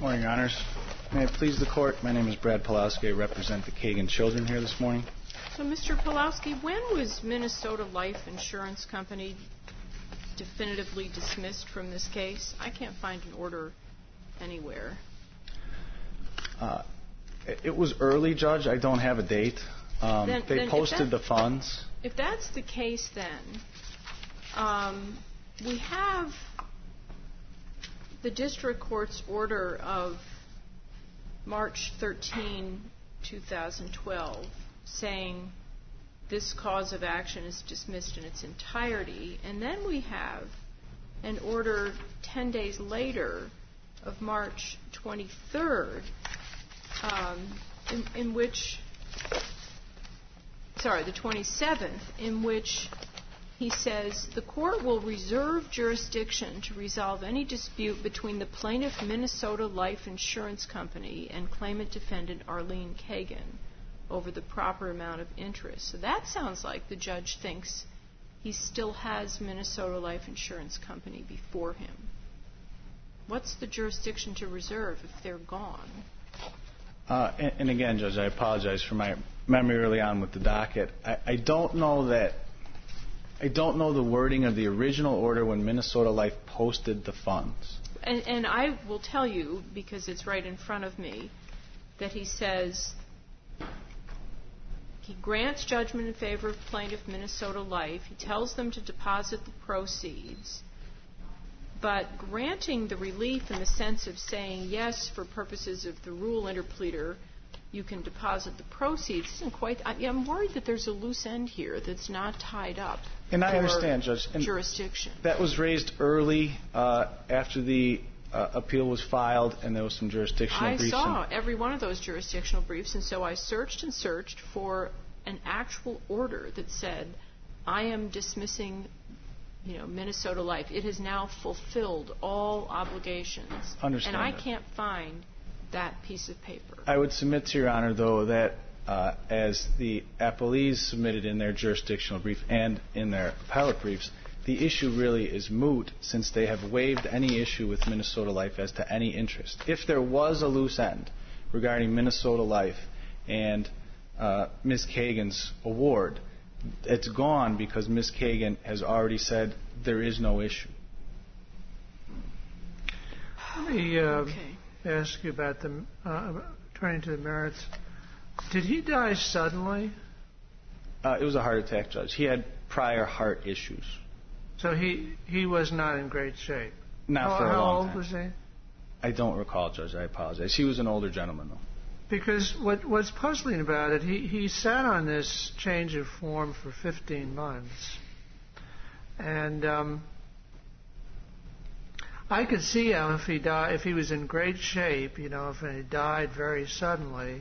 Morning, Your Honors. May it please the Court, my name is Brad Pulowski. I represent the Kagan children here this morning. So, Mr. Pulowski, when was Minnesota Life Insurance Company definitively dismissed from this case? I can't find an order anywhere. It was early, Judge. I don't have a date. They posted the funds. If that's the case, then we have the district court's order of March 13, 2012, saying this cause of action is dismissed in its entirety. And then we have an order 10 days later of March 23rd, the 27th, in which he says the court will reserve jurisdiction to resolve any dispute between the plaintiff Minnesota Life Insurance Company and claimant defendant Arlene Kagan over the proper amount of interest. So that sounds like the judge thinks he still has Minnesota Life Insurance Company before him. What's the jurisdiction to reserve if they're gone? And again, Judge, I apologize for my memory early on with the docket. I don't know the wording of the original order when Minnesota Life posted the funds. And I will tell you, because it's right in front of me, that he says he grants judgment in favor of plaintiff Minnesota Life. He tells them to deposit the proceeds. But granting the relief in the sense of saying, yes, for purposes of the rule interpleader, you can deposit the proceeds, isn't quite. I'm worried that there's a loose end here that's not tied up. And I understand, Judge. And jurisdiction. That was raised early after the appeal was filed, and there was some jurisdictional briefs. I saw every one of those jurisdictional briefs, and so I searched and searched for an actual order that said, I am dismissing Minnesota Life. It has now fulfilled all obligations. Understand. And I can't find that piece of paper. I would submit to Your Honor, though, that as the appellees submitted in their jurisdictional brief and in their appellate briefs, the issue really is moot since they have waived any issue with Minnesota Life as to any interest. If there was a loose end regarding Minnesota Life and Ms. Kagan's award, it's gone because Ms. Kagan has already said there is no issue. Let me ask you about turning to the merits. Did he die suddenly? It was a heart attack, Judge. He had prior heart issues. So he was not in great shape? Not for a long time. How old was he? I don't recall, Judge. I apologize. He was an older gentleman, though. Because what's puzzling about it, he sat on this change of form for 15 months. And I could see how if he was in great shape, if he died very suddenly,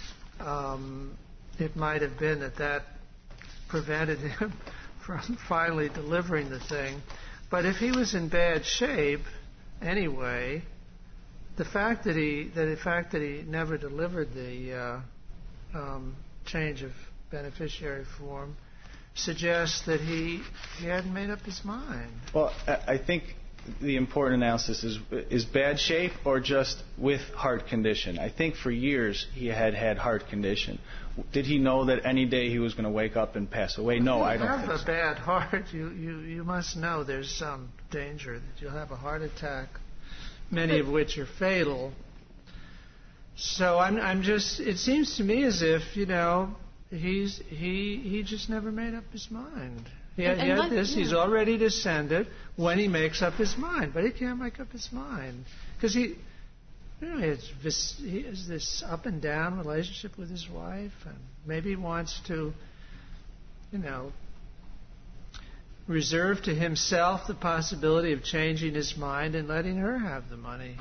it might have been that prevented him from finally delivering the thing. But if he was in bad shape anyway, the fact that he never delivered the change of beneficiary form suggests that he hadn't made up his mind. Well, I think the important analysis is bad shape or just with heart condition. I think for years he had heart condition. Did he know that any day he was going to wake up and pass away? No, I don't think so. If you have a bad heart, you must know there's some danger that you'll have a heart attack, many of which are fatal. So it seems to me as if, he just never made up his mind. He's already descended when he makes up his mind, but he can't make up his mind because he has this up and down relationship with his wife, and maybe he wants to, reserve to himself the possibility of changing his mind and letting her have the money.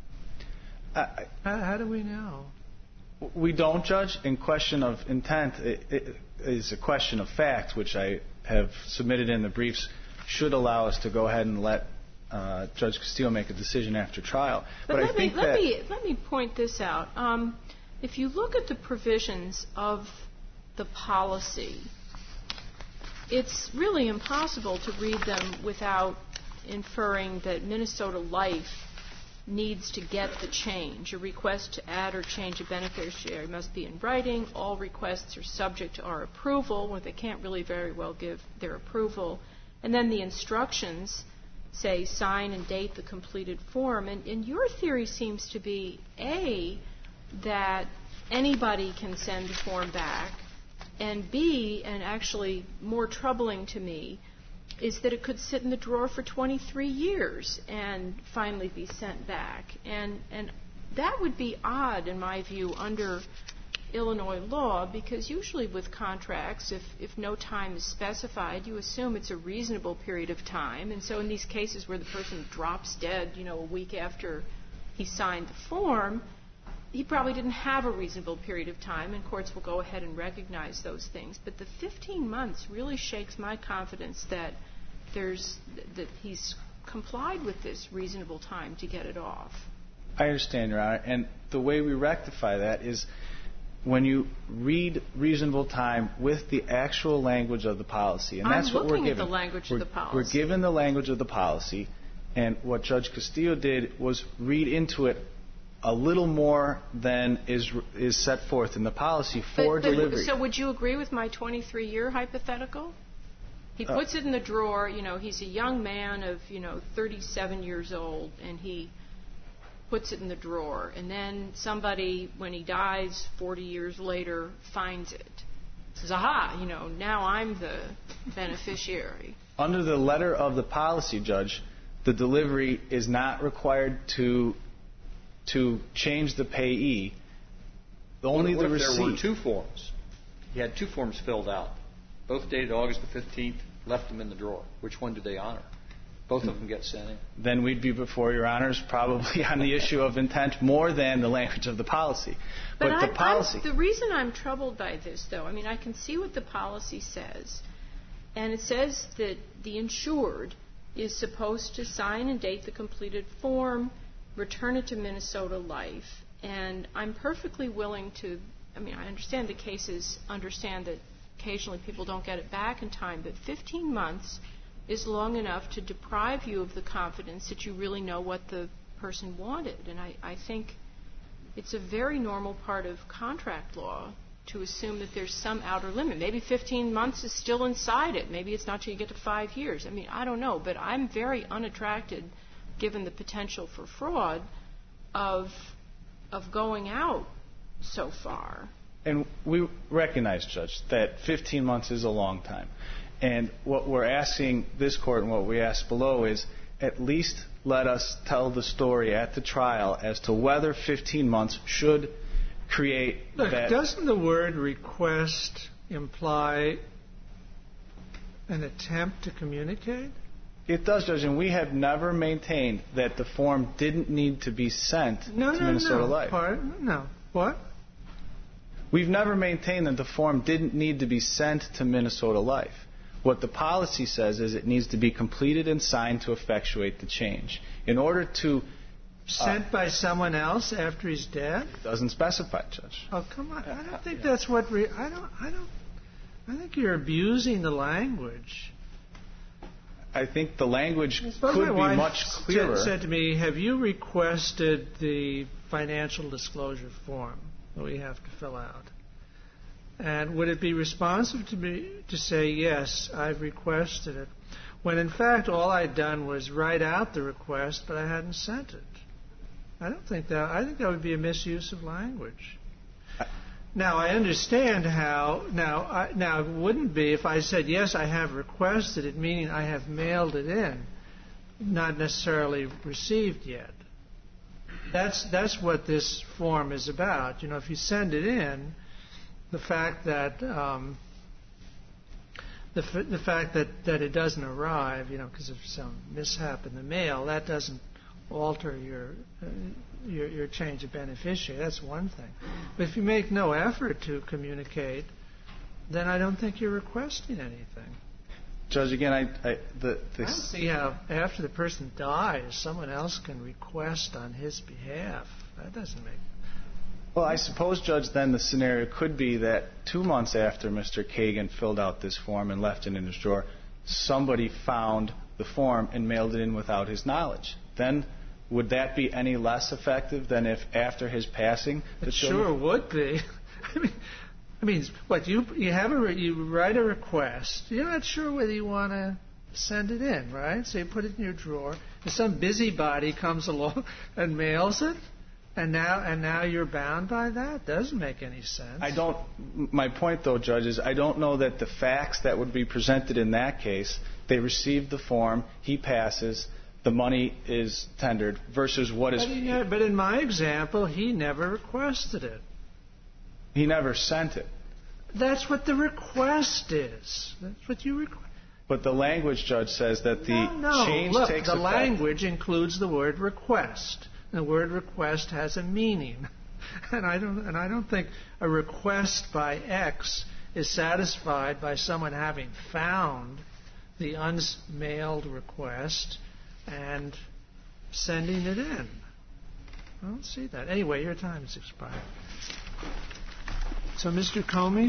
How do we know? We don't, Judge. In question of intent, it is a question of fact, which I have submitted in the briefs, should allow us to go ahead and let Judge Castillo make a decision after trial. But let me point this out. If you look at the provisions of the policy, it's really impossible to read them without inferring that Minnesota Life needs to get the change. A request to add or change a beneficiary must be in writing. All requests are subject to our approval, where they can't really very well give their approval. And then the instructions say sign and date the completed form. And your theory seems to be, A, that anybody can send a form back, and B, and actually more troubling to me, is that it could sit in the drawer for 23 years and finally be sent back. And that would be odd, in my view, under Illinois law, because usually with contracts, if no time is specified, you assume it's a reasonable period of time. And so in these cases where the person drops dead, a week after he signed the form, he probably didn't have a reasonable period of time, and courts will go ahead and recognize those things. But the 15 months really shakes my confidence that he's complied with this reasonable time to get it off. I understand, Your Honor. And the way we rectify that is when you read reasonable time with the actual language of the policy. And that's what we're given. I'm looking at the language of the policy. We're given the language of the policy. And what Judge Castillo did was read into it a little more than is set forth in the policy for delivery. So would you agree with my 23-year hypothetical? He puts it in the drawer. He's a young man of, 37 years old, and he puts it in the drawer. And then somebody, when he dies 40 years later, finds it. Says, aha, now I'm the beneficiary. Under the letter of the policy, Judge, the delivery is not required to change the payee. Only the receipt. There were two forms. He had two forms filled out, both dated August the 15th, left them in the drawer. Which one did they honor? Both of them get sent in. Then we'd be before Your Honors probably on the issue of intent more than the language of the policy. But the policy... The reason I'm troubled by this, though, I can see what the policy says. And it says that the insured is supposed to sign and date the completed form, return it to Minnesota Life. And I'm perfectly willing to... I understand the cases understand that occasionally people don't get it back in time, but 15 months is long enough to deprive you of the confidence that you really know what the person wanted. And I think it's a very normal part of contract law to assume that there's some outer limit. Maybe 15 months is still inside it. Maybe it's not till you get to 5 years. I don't know. But I'm very unattracted, given the potential for fraud, of going out so far. And we recognize, Judge, that 15 months is a long time. And what we're asking this court and what we ask below is at least let us tell the story at the trial as to whether 15 months should create that... Doesn't the word request imply an attempt to communicate? It does, Judge, and we have never maintained that the form didn't need to be sent to Minnesota Life. No. What? We've never maintained that the form didn't need to be sent to Minnesota Life. What the policy says is it needs to be completed and signed to effectuate the change. In order to... Sent by someone else after he's dead? It doesn't specify, Judge. Oh, come on. I don't think that's what... I think you're abusing the language. I think the language could be much clearer. My wife said to me, have you requested the financial disclosure form that we have to fill out? And would it be responsive to me to say, yes, I've requested it, when in fact all I'd done was write out the request, but I hadn't sent it? I think that would be a misuse of language. Now, I understand how... Now, it wouldn't be if I said, yes, I have requested it, meaning I have mailed it in, not necessarily received yet. That's what this form is about. If you send it in, the fact that it doesn't arrive, because of some mishap in the mail, that doesn't alter your change of beneficiary. That's one thing. But if you make no effort to communicate, then I don't think you're requesting anything. Judge, again, I don't see how after the person dies, someone else can request on his behalf. That doesn't make... Well, I suppose, Judge, then the scenario could be that 2 months after Mr. Kagan filled out this form and left it in his drawer, somebody found the form and mailed it in without his knowledge. Then would that be any less effective than if after his passing the It children... sure would be. I mean, what you write a request. You're not sure whether you want to send it in, right? So you put it in your drawer, and some busybody comes along and mails it, and now you're bound by that. Doesn't make any sense. My point, though, Judge, is I don't know that the facts that would be presented in that case. They received the form, he passes, the money is tendered, versus what is... But in my example, he never requested it. He never sent it. That's what the request is. That's what you request. But the language, Judge, says that the change Look, takes the effect. language includes the word request. The word request has a meaning. And I don't think a request by X is satisfied by someone having found the unmailed request and sending it in. I don't see that. Anyway, your time has expired. So, Mr. Comey?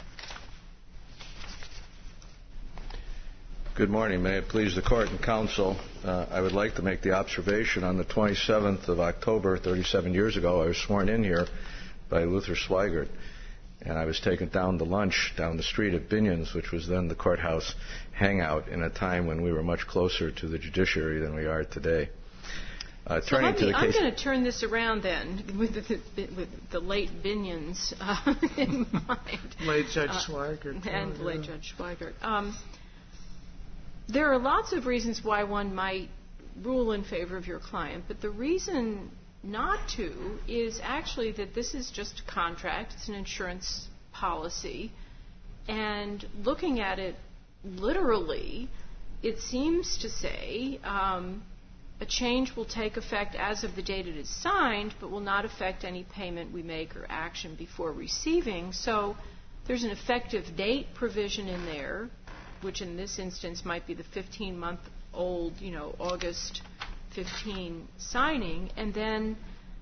Good morning. May it please the Court and Counsel, I would like to make the observation on the 27th of October, 37 years ago, I was sworn in here by Luther Swigert, and I was taken down to lunch down the street at Binion's, which was then the courthouse hangout, in a time when we were much closer to the judiciary than we are today. I'm going to turn this around then with the late Binion's in mind. Late Judge Swigert. And late Judge Swigert. There are lots of reasons why one might rule in favor of your client, but the reason not to is actually that this is just a contract. It's an insurance policy. And looking at it literally, it seems to say a change will take effect as of the date it is signed, but will not affect any payment we make or action before receiving. So there's an effective date provision in there, which in this instance might be the 15-month-old, August 15 signing, and then,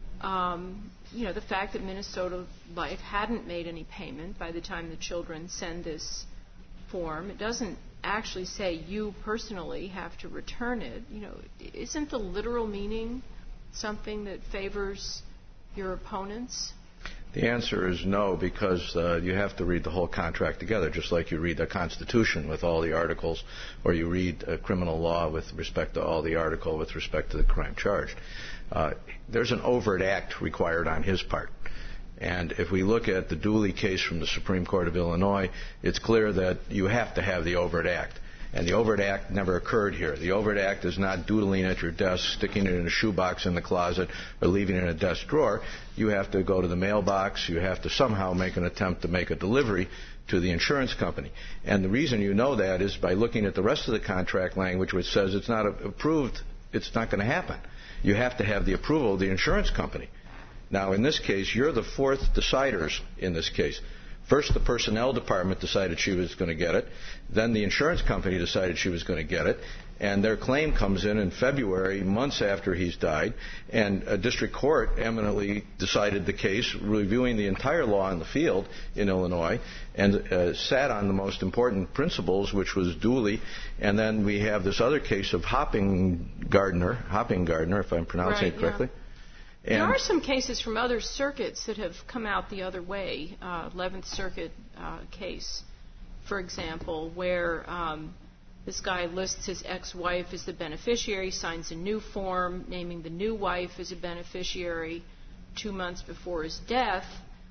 the fact that Minnesota Life hadn't made any payment by the time the children send this form. It doesn't actually say you personally have to return it. Isn't the literal meaning something that favors your opponents? The answer is no, because you have to read the whole contract together, just like you read the Constitution with all the articles, or you read criminal law with respect to all the article with respect to the crime charged. There's an overt act required on his part. And if we look at the Dooley case from the Supreme Court of Illinois, it's clear that you have to have the overt act. And the overt act never occurred here. The overt act is not doodling at your desk, sticking it in a shoebox in the closet, or leaving it in a desk drawer. You have to go to the mailbox. You have to somehow make an attempt to make a delivery to the insurance company. And the reason you know that is by looking at the rest of the contract language, which says it's not approved, it's not going to happen. You have to have the approval of the insurance company. Now, in this case, you're the fourth deciders in this case. First, the personnel department decided she was going to get it. Then the insurance company decided she was going to get it. And their claim comes in February, months after he's died. And a district court eminently decided the case, reviewing the entire law in the field in Illinois, and sat on the most important principles, which was Dooley. And then we have this other case of Hopping Gardner, if I'm pronouncing it correctly. Yeah. There are some cases from other circuits that have come out the other way. 11th Circuit case, for example, where this guy lists his ex-wife as the beneficiary, signs a new form naming the new wife as a beneficiary 2 months before his death,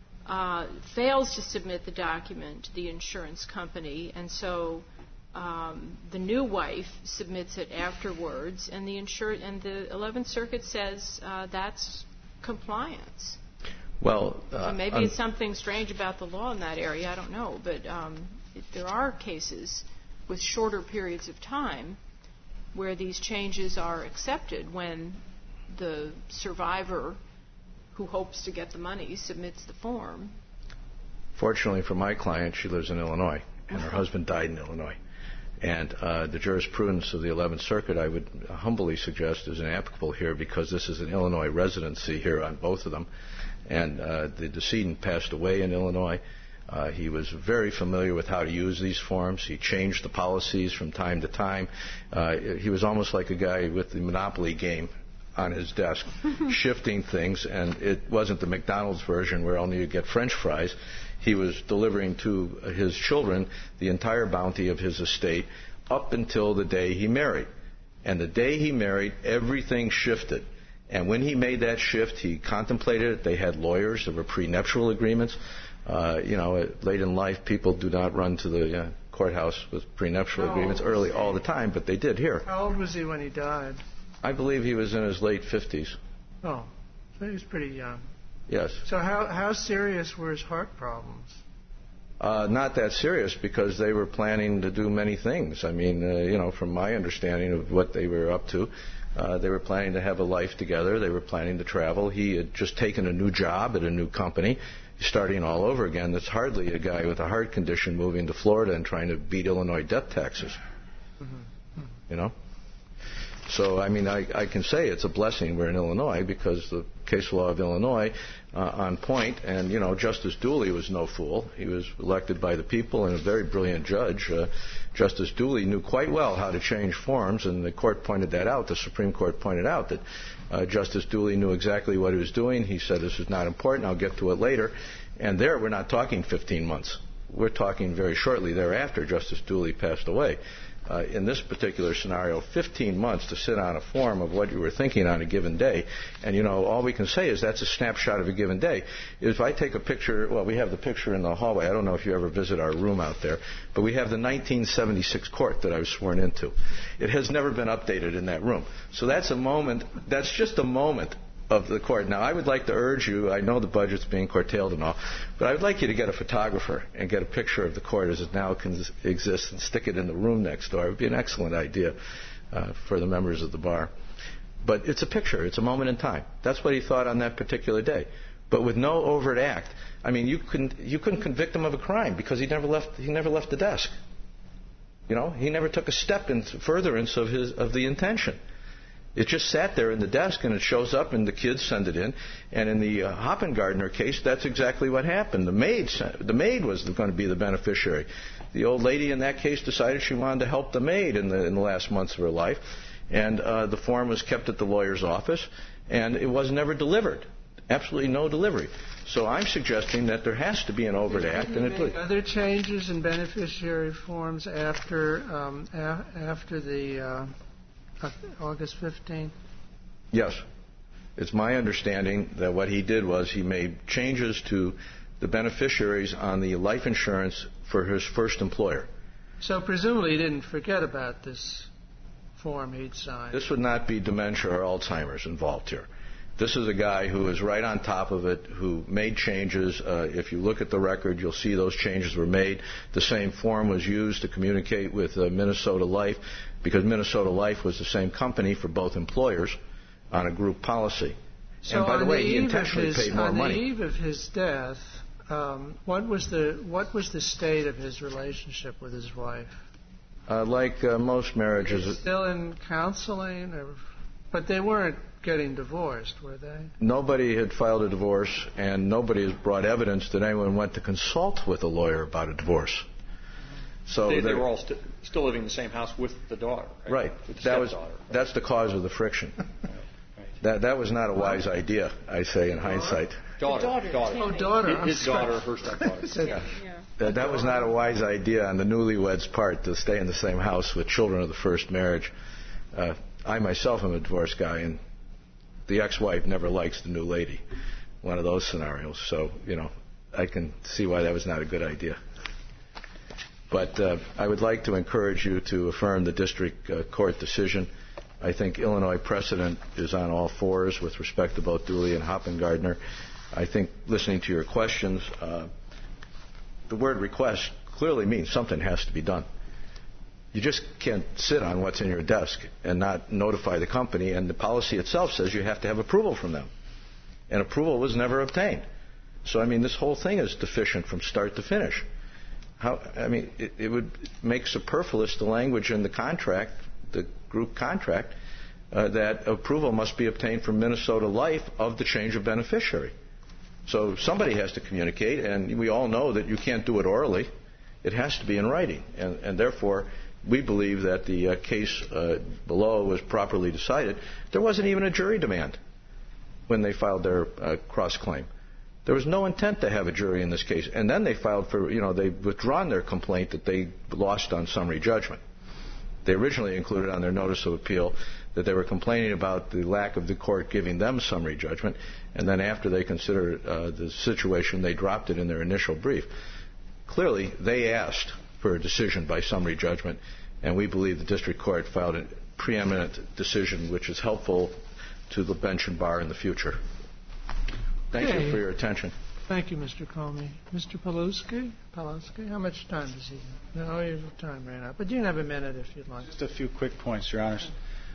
fails to submit the document to the insurance company, and so the new wife submits it afterwards, and the 11th Circuit says that's compliance. Well, maybe it's something strange about the law in that area. I don't know, but there are cases with shorter periods of time where these changes are accepted when the survivor who hopes to get the money submits the form. Fortunately for my client, she lives in Illinois, and her husband died in Illinois. And the jurisprudence of the 11th Circuit, I would humbly suggest, is inapplicable here because this is an Illinois residency here on both of them. And the decedent passed away in Illinois. He was very familiar with how to use these forms. He changed the policies from time to time. He was almost like a guy with the Monopoly game on his desk, shifting things, and it wasn't the McDonald's version where only you get French fries. He was delivering to his children the entire bounty of his estate up until the day he married. And the day he married, everything shifted. And when he made that shift, he contemplated it. They had lawyers. There were prenuptial agreements. Late in life, people do not run to the courthouse with prenuptial agreements early all the time, but they did here. How old was he when he died? I believe he was in his late 50s. Oh, so he was pretty young. Yes. So how serious were his heart problems? Not that serious, because they were planning to do many things. I mean, from my understanding of what they were up to, they were planning to have a life together. They were planning to travel. He had just taken a new job at a new company, starting all over again. That's hardly a guy with a heart condition moving to Florida and trying to beat Illinois death taxes. You know? So, I mean, I can say it's a blessing we're in Illinois, because the case law of Illinois on point, and, Justice Dooley was no fool. He was elected by the people and a very brilliant judge. Justice Dooley knew quite well how to change forms, and the court pointed that out. The Supreme Court pointed out that Justice Dooley knew exactly what he was doing. He said, this is not important, I'll get to it later. And there, we're not talking 15 months. We're talking very shortly thereafter. Justice Dooley passed away. In this particular scenario, 15 months to sit on a form of what you were thinking on a given day. And, all we can say is that's a snapshot of a given day. If I take a picture, well, we have the picture in the hallway. I don't know if you ever visit our room out there, but we have the 1976 court that I was sworn into. It has never been updated in that room. So that's a moment, that's just a moment of the court. Now, I would like to urge you, I know the budget's being curtailed and all, but I would like you to get a photographer and get a picture of the court as it now exists and stick it in the room next door. It would be an excellent idea for the members of the bar. But it's a picture. It's a moment in time. That's what he thought on that particular day. But with no overt act. I mean, you couldn't convict him of a crime because he never left the desk. He never took a step in furtherance of the intention. It just sat there in the desk, and it shows up, and the kids send it in. And in the Hoppengardner case, that's exactly what happened. The maid was going to be the beneficiary. The old lady in that case decided she wanted to help the maid in the last months of her life, and the form was kept at the lawyer's office, and it was never delivered. Absolutely no delivery. So I'm suggesting that there has to be an overt act. And other changes in beneficiary forms after the August 15th? Yes. It's my understanding that what he did was he made changes to the beneficiaries on the life insurance for his first employer. So presumably he didn't forget about this form he'd signed. This would not be dementia or Alzheimer's involved here. This is a guy who is right on top of it, who made changes. If you look at the record, you'll see those changes were made. The same form was used to communicate with Minnesota Life, because Minnesota Life was the same company for both employers on a group policy. So and by the way, he intentionally paid more money. On the eve of his death, what was the state of his relationship with his wife? Like most marriages, Were they still in counseling, but they weren't getting divorced, were they? Nobody had filed a divorce, and nobody has brought evidence that anyone went to consult with a lawyer about a divorce. So they were all still living in the same house with the daughter. Right. That's the cause of the friction. Right. That was not a wise idea, I say, in hindsight. Daughter. Oh, daughter. His daughter, her stepdaughter. Yeah. That was not a wise idea on the newlyweds' part to stay in the same house with children of the first marriage. I myself am a divorced guy, and the ex-wife never likes the new lady. One of those scenarios. So, I can see why that was not a good idea. But I would like to encourage you to affirm the district court decision. I think Illinois precedent is on all fours with respect to both Dooley and Hoppengardner. I think listening to your questions, the word request clearly means something has to be done. You just can't sit on what's in your desk and not notify the company, and the policy itself says you have to have approval from them. And approval was never obtained. So, this whole thing is deficient from start to finish. It would make superfluous the language in the contract, the group contract, that approval must be obtained from Minnesota Life of the change of beneficiary. So somebody has to communicate, and we all know that you can't do it orally. It has to be in writing, and therefore we believe that the case below was properly decided. There wasn't even a jury demand when they filed their cross-claim. There was no intent to have a jury in this case. And then they filed for, they've withdrawn their complaint that they lost on summary judgment. They originally included on their notice of appeal that they were complaining about the lack of the court giving them summary judgment, and then after they considered the situation, they dropped it in their initial brief. Clearly, they asked for a decision by summary judgment, and we believe the district court filed a preeminent decision which is helpful to the bench and bar in the future. Thank you for your attention. Thank you, Mr. Comey. Mr. Palowski? How much time does he have? No, your time ran out. But you can have a minute if you'd like. Just a few quick points, Your Honors.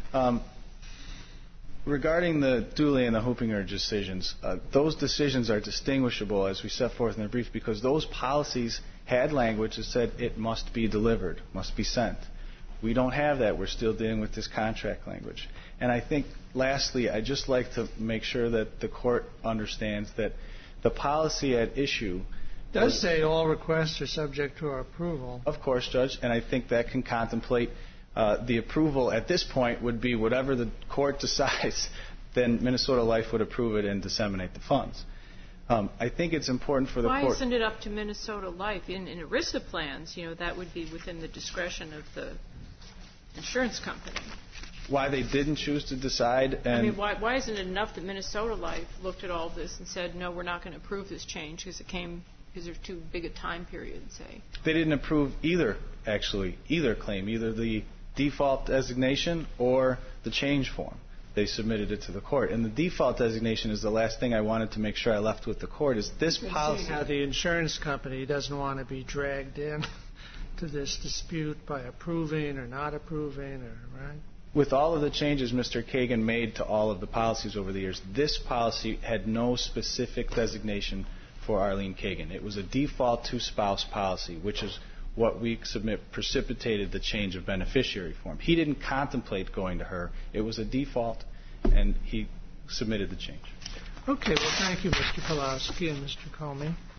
Regarding the Dooley and the Hoopinger decisions, those decisions are distinguishable, as we set forth in the brief, because those policies had language that said it must be delivered, must be sent. We don't have that. We're still dealing with this contract language. And I think, lastly, I'd just like to make sure that the Court understands that the policy at issue does say all requests are subject to our approval. Of course, Judge, and I think that can contemplate the approval at this point would be whatever the Court decides, then Minnesota Life would approve it and disseminate the funds. I think it's important for the Court. Why isn't it up to Minnesota Life? In ERISA plans, that would be within the discretion of the insurance company. Why they didn't choose to decide? And why isn't it enough that Minnesota Life looked at all this and said, no, we're not going to approve this change because there's too big a time period, say? They didn't approve either claim, either the default designation or the change form. They submitted it to the Court. And the default designation is the last thing I wanted to make sure I left with the Court, is this policy. Now, the insurance company doesn't want to be dragged in to this dispute by approving or not approving, right? With all of the changes Mr. Kagan made to all of the policies over the years, this policy had no specific designation for Arlene Kagan. It was a default two-spouse policy, which is what we submit precipitated the change of beneficiary form. He didn't contemplate going to her. It was a default, and he submitted the change. Okay. Well, thank you, Mr. Palowski and Mr. Comey.